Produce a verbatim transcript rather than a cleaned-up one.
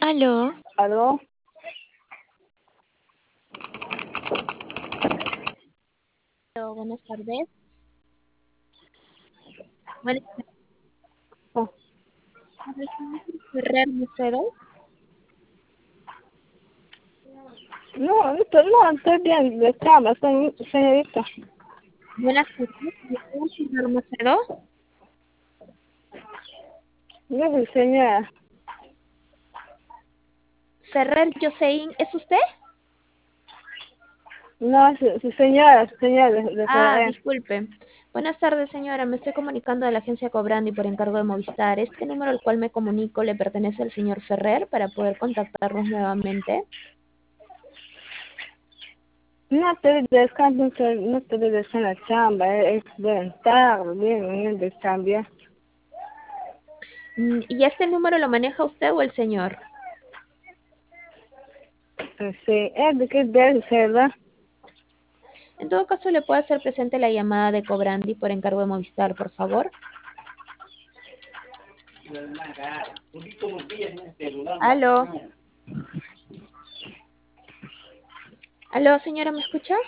Aló. ¿Aló? Aló, buenas tardes. Buenas Oh, tardes, Ferrer Macedo. no, no, estoy- no, estoy bien, de cama, señ- señorita. Buenas tardes, señor Macedo. No soy señora. Ferrer Josein, ¿es usted? No, sí, sí, señora, señora de, de Ah, Ferrer. disculpe. Buenas tardes, señora. Me estoy comunicando de la agencia Cobrandi por encargo de Movistar. Este número al cual me comunico le pertenece al señor Ferrer para poder contactarnos nuevamente. No te descanso, no te no te descanso en la chamba, eh, es bien tarde, bien, en el descambio. Mm, ¿Y este número lo maneja usted o el señor? Sí, es de que debe ser, ¿verdad? En todo caso, le puedo hacer presente la llamada de Cobrandi por encargo de Movistar, por favor. Aló. Aló, señora, ¿me escucha?